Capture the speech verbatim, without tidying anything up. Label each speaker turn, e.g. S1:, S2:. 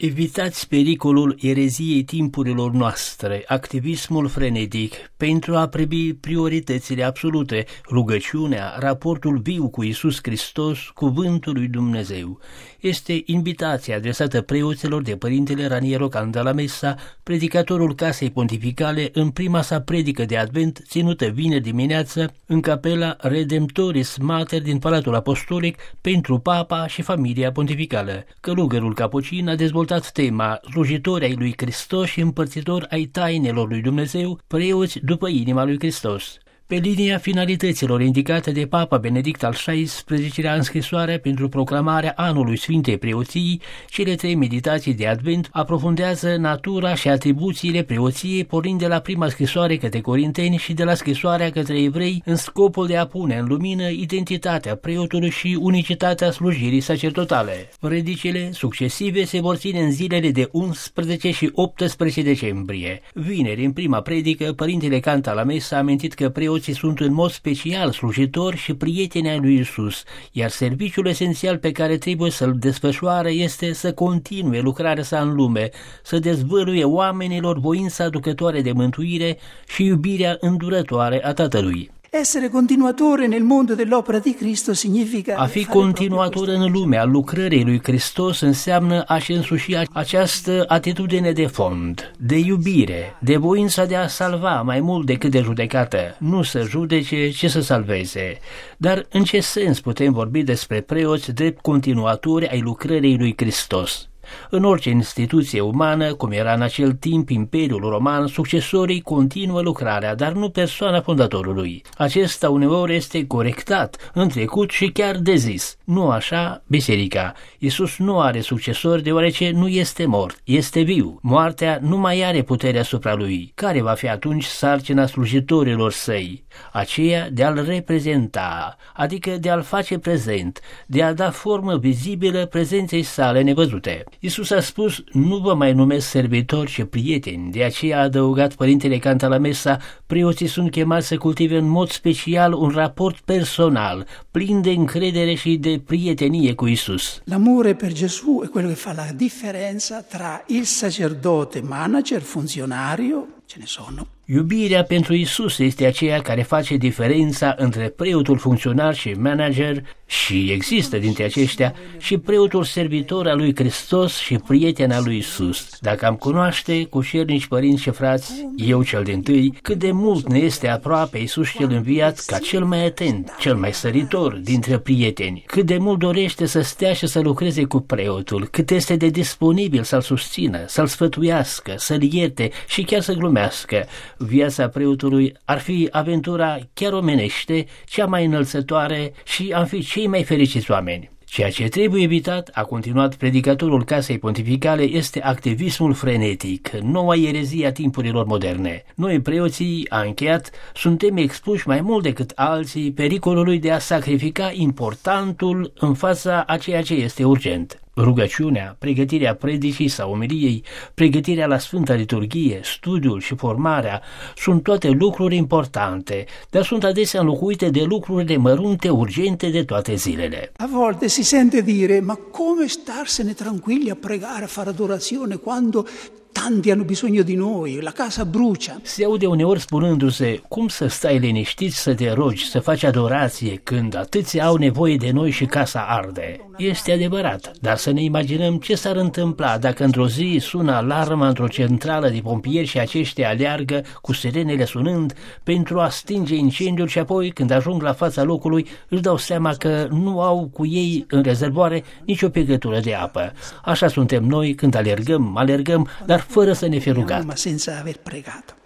S1: Evitați pericolul ereziei timpurilor noastre, activismul frenetic, pentru a privi prioritățile absolute, rugăciunea, raportul viu cu Iisus Hristos, cuvântul lui Dumnezeu. Este invitația adresată preoților de Părintele Raniero Cantalamessa, predicatorul Casei Pontificale, în prima sa predică de Advent, ținută vineri dimineață, în capela Redemptoris Mater din Palatul Apostolic, pentru Papa și familia pontificală. Călugărul Capocin a dezvoltat tema slujitori ai lui Hristos și împărțitori ai tainelor lui Dumnezeu, preoți după inima lui Hristos. Pe linia finalităților indicate de Papa Benedict al șaisprezecelea în scrisoarea pentru proclamarea anului Sfintei Preoții, cele trei meditații de Advent aprofundează natura și atribuțiile preoției, pornind de la prima scrisoare către Corinteni și de la scrisoarea către evrei, în scopul de a pune în lumină identitatea preotului și unicitatea slujirii sacerdotale. Predicile succesive se vor ține în zilele de unsprezece și optsprezece decembrie. Vineri, în prima predică, Părintele Cantalamessa a amintit că preoții sunt în mod special slujitori și prieteni ai lui Iisus, iar serviciul esențial pe care trebuie să-l desfășoare este să continue lucrarea sa în lume, să dezvăluie oamenilor voința aducătoare de mântuire și iubirea îndurătoare a Tatălui.
S2: Essere continuatore nel mondo dell'opera di Cristo significa
S1: a fi continuator în lumea lucrării lui Hristos înseamnă a-și însuși această atitudine de fond, de iubire, de voința de a salva mai mult decât de judecată, nu să judece, ci să salveze. Dar în ce sens putem vorbi despre preoți drept continuatori ai lucrării lui Hristos? În orice instituție umană, cum era în acel timp Imperiul Roman, succesorii continuă lucrarea, dar nu persoana fondatorului. Acesta uneori este corectat, întrecut și chiar dezis. Nu așa biserica. Iisus nu are succesori deoarece nu este mort, este viu. Moartea nu mai are putere asupra lui. Care va fi atunci sarcina slujitorilor săi? Aceea de a-l reprezenta, adică de a-l face prezent, de a da formă vizibilă prezenței sale nevăzute. Iisus a spus, nu vă mai numesc servitori, ci prieteni, de aceea a adăugat Părintele Cantalamessa, preoții sunt chemați să cultive în mod special un raport personal, plin de încredere și de prietenie cu Iisus.
S2: L'amore per Gesù è quello che fa la differenza tra il sacerdote manager, funzionario, ce ne sono.
S1: Iubirea pentru Iisus este aceea care face diferența între preotul funcționar și manager, și există dintre aceștia, și preotul servitor al lui Hristos și prieten al lui Iisus. Dacă am cunoaște, cușernici, părinți și frați, eu cel dintâi, cât de mult ne este aproape Iisus cel înviat ca cel mai atent, cel mai săritor dintre prieteni, cât de mult dorește să stea și să lucreze cu preotul, cât este de disponibil să-l susțină, să-l sfătuiască, să-l ierte și chiar să glumească. Viața preotului ar fi aventura chiar omenește, cea mai înălțătoare și am fi cei mai fericiți oameni. Ceea ce trebuie evitat, a continuat predicatorul Casei Pontificale, este activismul frenetic, noua erezie a timpurilor moderne. Noi, preoții, a încheiat, suntem expuși mai mult decât alții pericolului de a sacrifica importantul în fața a ceea ce este urgent. Rugăciunea, pregătirea predicii sau omiliei, pregătirea la Sfânta Liturghie, studiul și formarea sunt toate lucruri importante, dar sunt adesea înlocuite de lucrurile mărunte, urgente de toate zilele.
S2: A volte si sente dire, ma come starsene tranquilli a pregare, a fare adorazione quando tanti hanno bisogno di noi, la casa brucia.
S1: Se aude uneori spunându-se, cum să stai liniștit să te rogi, să faci adorație când atâția au nevoie de noi și casa arde. Este adevărat, dar să ne imaginăm ce s-ar întâmpla dacă într-o zi sună alarma într-o centrală de pompieri și aceștia aleargă cu sirenele sunând pentru a stinge incendiul și apoi când ajung la fața locului își dau seama că nu au cu ei în rezervoare nicio picătură de apă. Așa suntem noi când alergăm, alergăm, dar fără să ne fi rugat.
S2: Ma senza aver pregato.